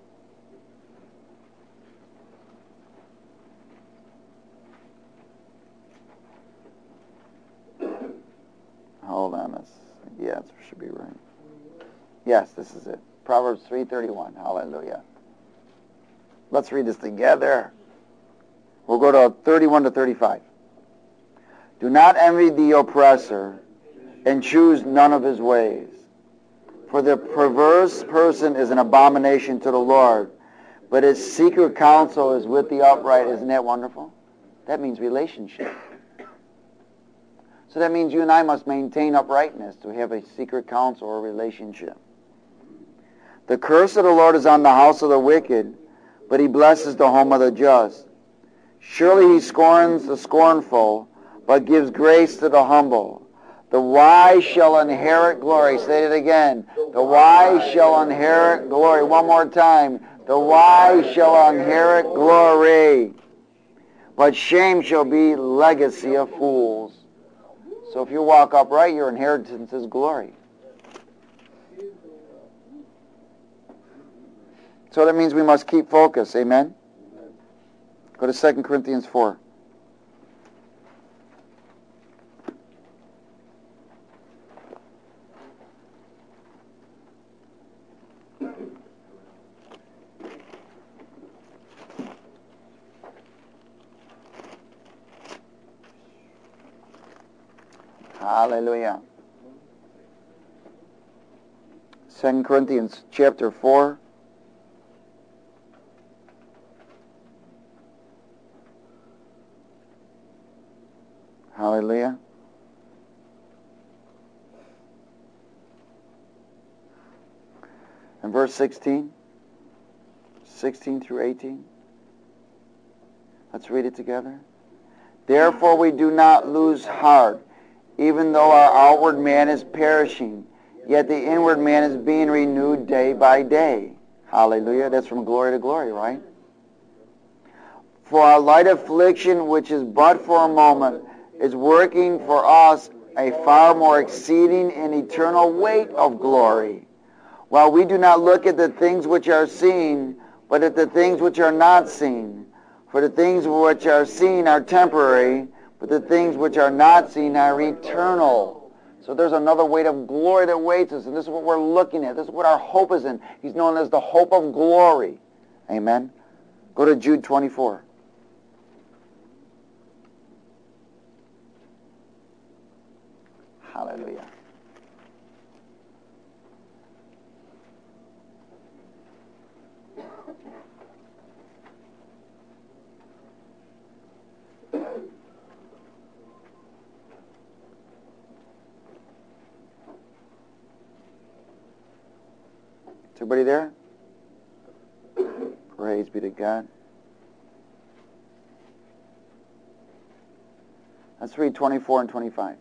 Hold on. Yeah, it should be right. Yes, this is it. Proverbs 3:31. Hallelujah. Let's read this together. We'll go to 31 to 35. Do not envy the oppressor and choose none of his ways. For the perverse person is an abomination to the Lord, but his secret counsel is with the upright. Isn't that wonderful? That means relationship. So that means you and I must maintain uprightness to have a secret counsel or relationship. The curse of the Lord is on the house of the wicked, but he blesses the home of the just. Surely he scorns the scornful, but gives grace to the humble. The wise shall inherit glory. Say it again. The wise shall inherit glory. One more time. The wise shall inherit glory. But shame shall be legacy of fools. So if you walk upright, your inheritance is glory. So that means we must keep focus. Amen? Go to 2 Corinthians 4. Hallelujah. 2 Corinthians chapter 4. Hallelujah. And verse 16 through 18. Let's read it together. Therefore we do not lose heart, even though our outward man is perishing, yet the inward man is being renewed day by day. Hallelujah. That's from glory to glory, right? For our light affliction, which is but for a moment, is working for us a far more exceeding and eternal weight of glory. While we do not look at the things which are seen, but at the things which are not seen. For the things which are seen are temporary, but the things which are not seen are eternal. So there's another weight of glory that waits us, and this is what we're looking at. This is what our hope is in. He's known as the hope of glory. Amen. Go to Jude 24. Hallelujah. Is everybody there? Praise be to God. Let's read 24 and 25.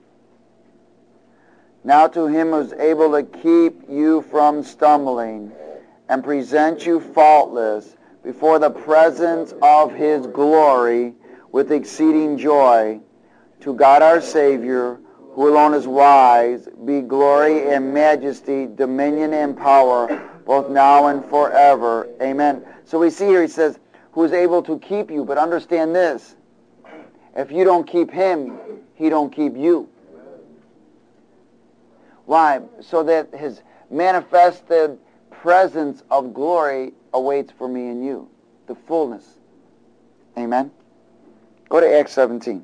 Now to him who is able to keep you from stumbling and present you faultless before the presence of his glory with exceeding joy. To God our Savior, who alone is wise, be glory and majesty, dominion and power, both now and forever. Amen. So we see here he says, who is able to keep you. But understand this, if you don't keep him, he don't keep you. Why? So that his manifested presence of glory awaits for me and you. The fullness. Amen. Go to Acts 17.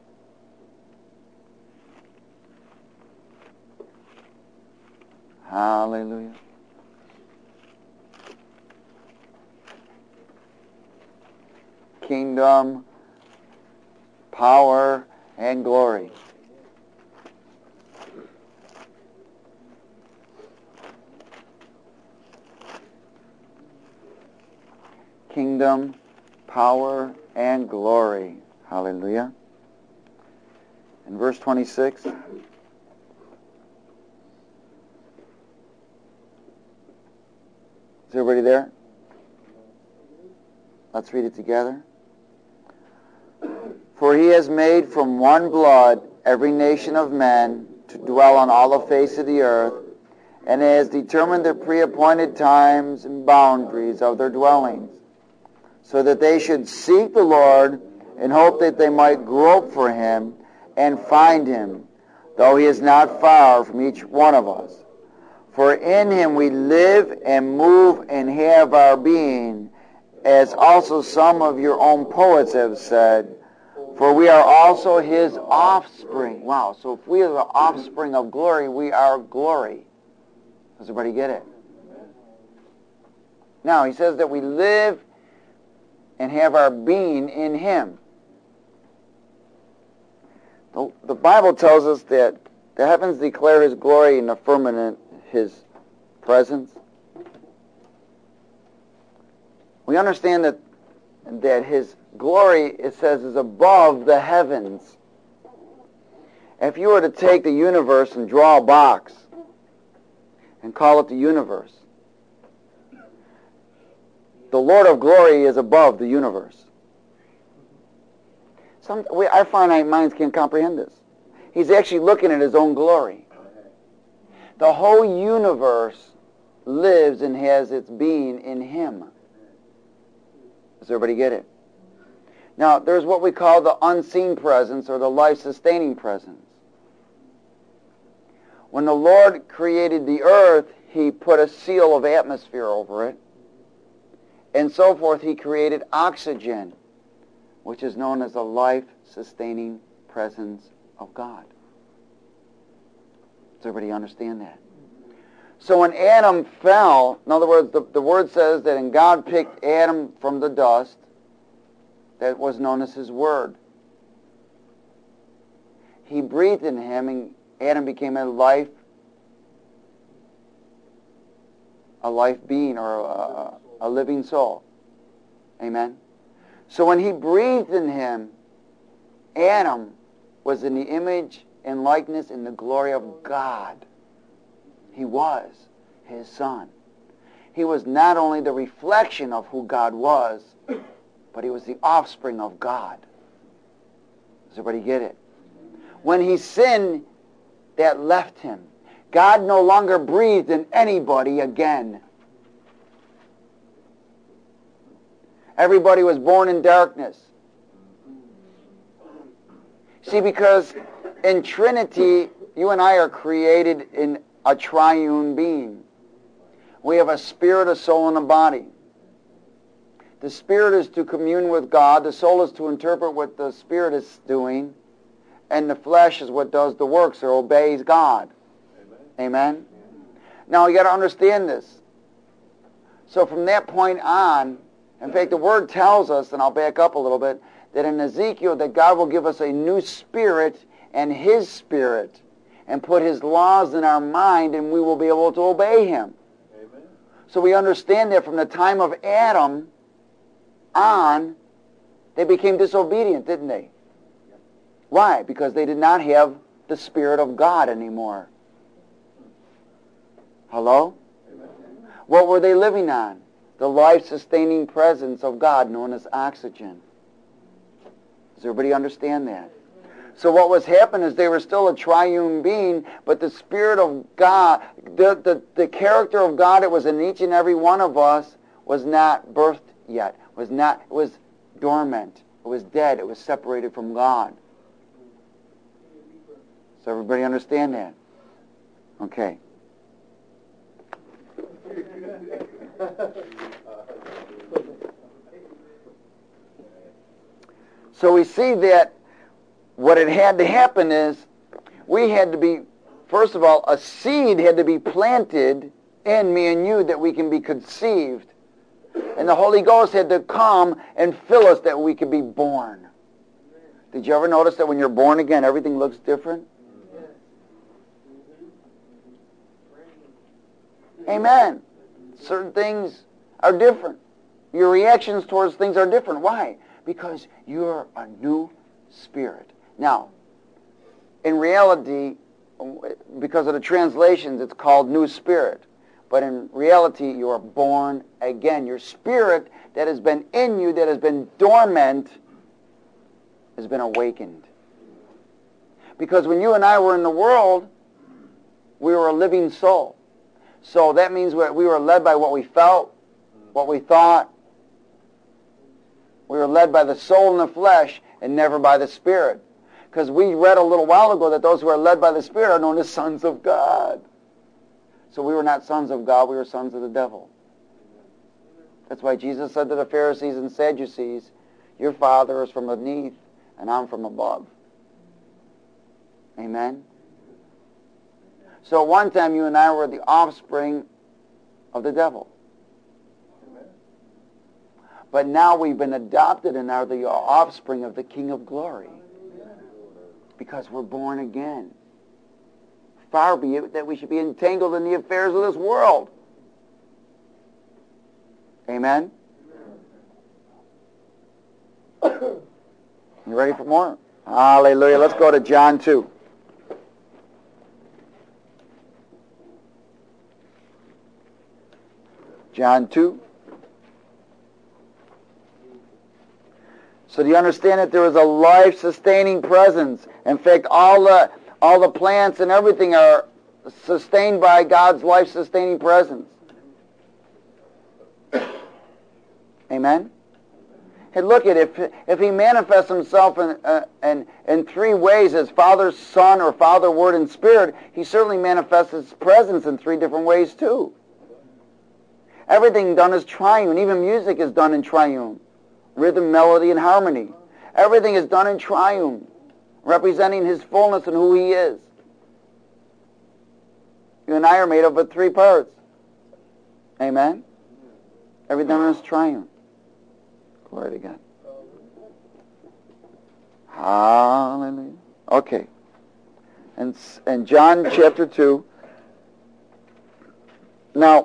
Hallelujah. Kingdom, power, and glory. Kingdom, power, and glory. Hallelujah. In verse 26. Is everybody there? Let's read it together. For he has made from one blood every nation of men to dwell on all the face of the earth, and has determined the pre-appointed times and boundaries of their dwellings, so that they should seek the Lord and hope that they might grope for him and find him, though he is not far from each one of us. For in him we live and move and have our being, as also some of your own poets have said, for we are also his offspring. Wow, so if we are the offspring of glory, we are glory. Does everybody get it? Now, he says that we live and have our being in him. The Bible tells us that the heavens declare his glory and the firmament his presence. We understand that his glory, it says, is above the heavens. If you were to take the universe and draw a box and call it the universe, the Lord of glory is above the universe. Our finite minds can't comprehend this. He's actually looking at his own glory. The whole universe lives and has its being in him. Does everybody get it? Now, there's what we call the unseen presence or the life-sustaining presence. When the Lord created the earth, he put a seal of atmosphere over it. And so forth, he created oxygen, which is known as the life-sustaining presence of God. Does everybody understand that? So when Adam fell, in other words, the word says that, and God picked Adam from the dust, that was known as his word. He breathed in him, and Adam became a life being, or a living soul. Amen? So when he breathed in him, Adam was in the image and likeness and the glory of God. He was his son. He was not only the reflection of who God was, but he was the offspring of God. Does everybody get it? When he sinned, that left him. God no longer breathed in anybody again. Everybody was born in darkness. See, because in Trinity, you and I are created in a triune being. We have a spirit, a soul, and a body. The spirit is to commune with God. The soul is to interpret what the spirit is doing. And the flesh is what does the works or obeys God. Amen? Now, you got to understand this. So from that point on, in fact, the Word tells us, and I'll back up a little bit, that in Ezekiel that God will give us a new spirit and his spirit and put his laws in our mind, and we will be able to obey him. Amen. So we understand that from the time of Adam on, they became disobedient, didn't they? Why? Because they did not have the Spirit of God anymore. Hello? Amen. What were they living on? the life-sustaining presence of God known as oxygen. Does everybody understand that? So what was happening is they were still a triune being, but the Spirit of God, the character of God that was in each and every one of us was not birthed yet. It was dormant. It was dead. It was separated from God. Does everybody understand that? Okay. So we see that what it had to happen is we had to be, first of all, a seed had to be planted in me and you that we can be conceived. And the Holy Ghost had to come and fill us that we could be born. Did you ever notice that when you're born again, everything looks different? Amen. Certain things are different. Your reactions towards things are different. Why? Because you're a new spirit. Now, in reality, because of the translations, it's called new spirit. But in reality, you are born again. Your spirit that has been in you, that has been dormant, has been awakened. Because when you and I were in the world, we were a living soul. So that means we were led by what we felt, what we thought. We were led by the soul and the flesh and never by the Spirit. Because we read a little while ago that those who are led by the Spirit are known as sons of God. So we were not sons of God, we were sons of the devil. That's why Jesus said to the Pharisees and Sadducees, your father is from beneath and I'm from above. Amen? So at one time you and I were the offspring of the devil. But now we've been adopted and are the offspring of the King of Glory. Because we're born again. Far be it that we should be entangled in the affairs of this world. Amen? You ready for more? Hallelujah. Let's go to John 2. John 2. So do you understand that there is a life-sustaining presence? In fact, all the plants and everything are sustained by God's life-sustaining presence. Amen? Hey, look at it. If He manifests Himself in three ways as Father, Son, or Father, Word, and Spirit, He certainly manifests His presence in three different ways too. Everything done is triune. Even music is done in triune. Rhythm, melody, and harmony. Everything is done in triune, representing His fullness and who He is. You and I are made up of three parts. Amen? Everything is triune. Glory to God. Hallelujah. Okay. And John chapter 2. Now,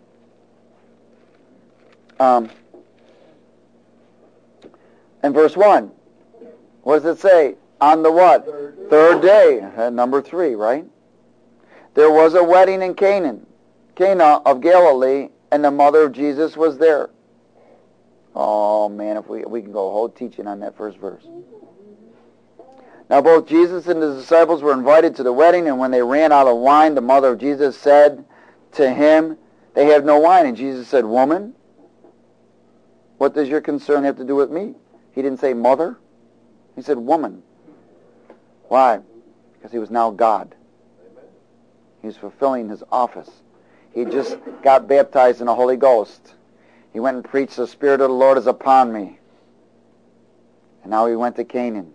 in verse 1, what does it say? On the what? Third day. Number 3, right? There was a wedding in Cana of Galilee, and the mother of Jesus was there. Oh, man, if we can go a whole teaching on that first verse. Now both Jesus and His disciples were invited to the wedding, and when they ran out of wine, the mother of Jesus said to Him, they have no wine. And Jesus said, woman, what does your concern have to do with me? He didn't say mother. He said woman. Why? Because He was now God. He was fulfilling His office. He just got baptized in the Holy Ghost. He went and preached, the Spirit of the Lord is upon me. And now He went to Canaan.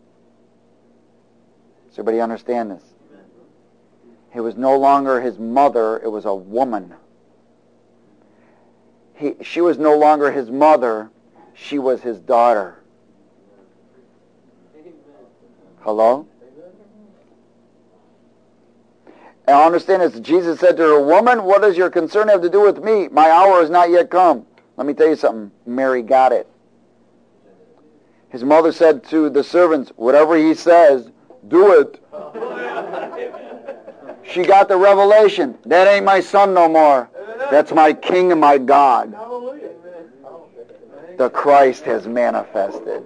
Does everybody understand this? It was no longer His mother, it was a woman. She was no longer His mother, she was His daughter. Hello? And I understand this. Jesus said to her, woman, what does your concern have to do with me? My hour has not yet come. Let me tell you something. Mary got it. His mother said to the servants, whatever He says, do it. She got the revelation. That ain't my son no more. That's my King and my God. The Christ has manifested.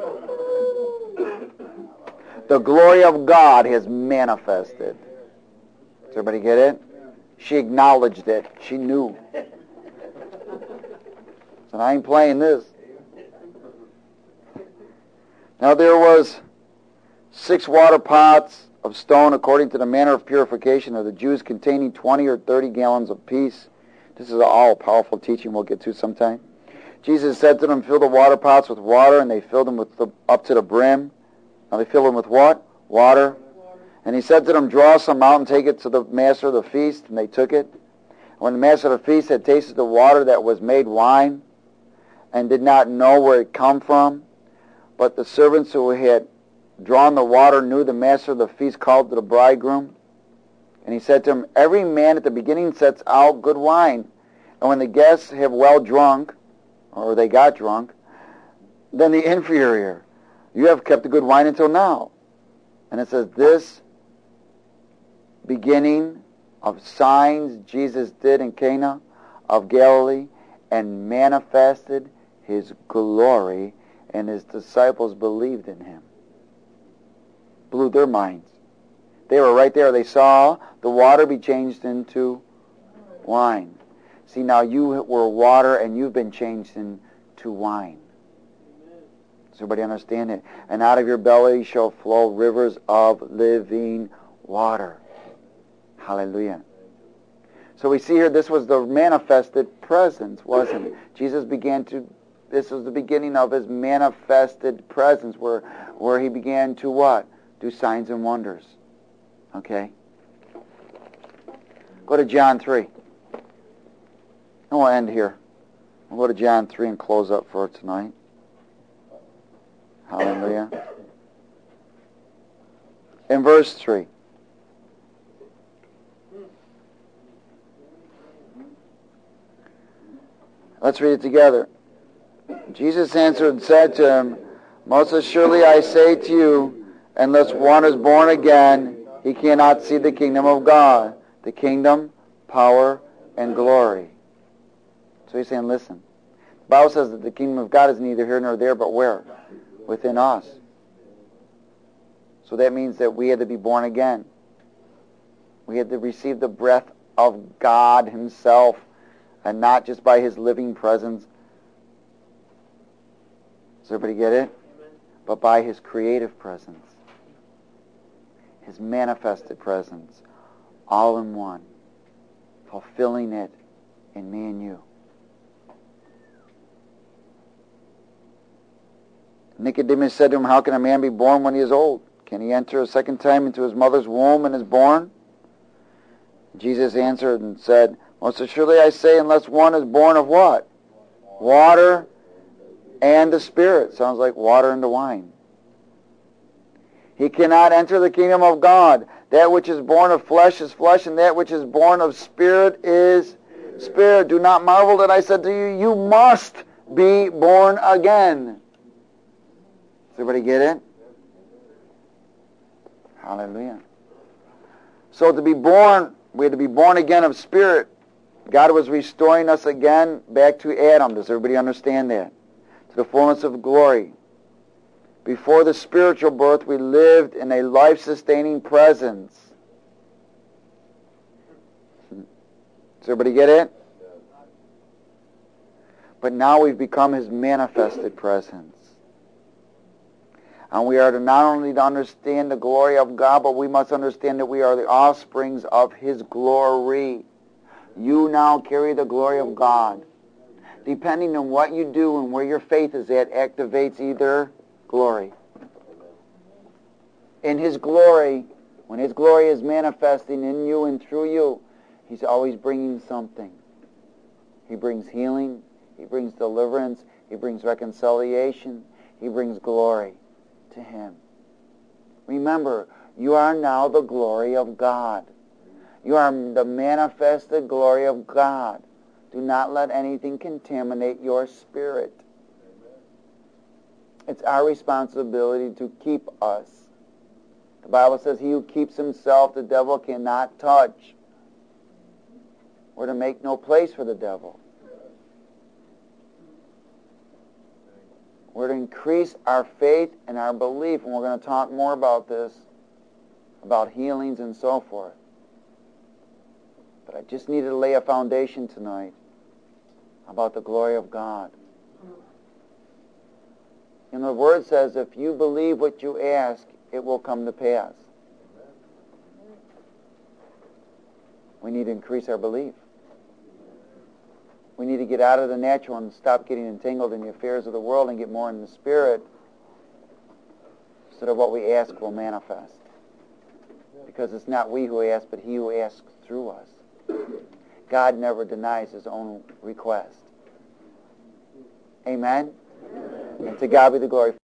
The glory of God has manifested. Does everybody get it? She acknowledged it. She knew. So I ain't playing this. Now there was 6 water pots of stone according to the manner of purification of the Jews, containing 20 or 30 gallons of peace. This is an all-powerful teaching we'll get to sometime. Jesus said to them, fill the water pots with water, and they filled them up to the brim. Now they filled them with what? Water. And he said to them, draw some out and take it to the master of the feast. And they took it. When the master of the feast had tasted the water that was made wine, and did not know where it come from, but the servants who had drawn the water knew, the master of the feast called to the bridegroom. And he said to him, every man at the beginning sets out good wine. And when the guests have well drunk, or they got drunk, then the inferior. You have kept the good wine until now. And it says, this beginning of signs Jesus did in Cana of Galilee, and manifested his glory, and his disciples believed in him. Blew their minds. They were right there. They saw the water be changed into wine. See, now you were water, and you've been changed into wine. Does everybody understand it? And out of your belly shall flow rivers of living water. Hallelujah. So we see here, this was the manifested presence, wasn't it? This was the beginning of his manifested presence, where he began to what? Do signs and wonders. Okay? Go to John 3. And we'll end here. We'll go to John 3 and close up for tonight. Hallelujah. In verse 3. Let's read it together. Jesus answered and said to him, most assuredly I say to you, unless one is born again, he cannot see the kingdom of God. The kingdom, power, and glory. So he's saying, listen. The Bible says that the kingdom of God is neither here nor there, but where? Within us. So that means that we had to be born again. We had to receive the breath of God himself, and not just by his living presence. Does everybody get it? Amen. But by his creative presence. His manifested presence. All in one. Fulfilling it in me and you. Nicodemus said to him, how can a man be born when he is old? Can he enter a second time into his mother's womb and is born? Jesus answered and said, most assuredly I say, unless one is born of what? Water and the Spirit. Sounds like water and the wine. He cannot enter the kingdom of God. That which is born of flesh is flesh, and that which is born of spirit is spirit. Do not marvel that I said to you, you must be born again. Does everybody get it? Hallelujah. So to be born, we had to be born again of spirit. God was restoring us again back to Adam. Does everybody understand that? To the fullness of glory. Before the spiritual birth, we lived in a life-sustaining presence. Does everybody get it? But now we've become his manifested presence. And we are to not only to understand the glory of God, but we must understand that we are the offsprings of his glory. You now carry the glory of God. Depending on what you do and where your faith is at, activates either glory. In his glory, when his glory is manifesting in you and through you, he's always bringing something. He brings healing. He brings deliverance. He brings reconciliation. He brings glory to him. Remember, you are now the glory of God. You are the manifested glory of God. Do not let anything contaminate your spirit. It's our responsibility to keep us. The Bible says, he who keeps himself, the devil cannot touch. We're to make no place for the devil. increase our faith and our belief, and we're going to talk more about this, about healings and so forth. But I just needed to lay a foundation tonight about the glory of God. And the Word says, if you believe what you ask, it will come to pass. We need to increase our belief. We need to get out of the natural and stop getting entangled in the affairs of the world and get more in the Spirit, so that what we ask will manifest. Because it's not we who ask, but He who asks through us. God never denies His own request. Amen? And to God be the glory.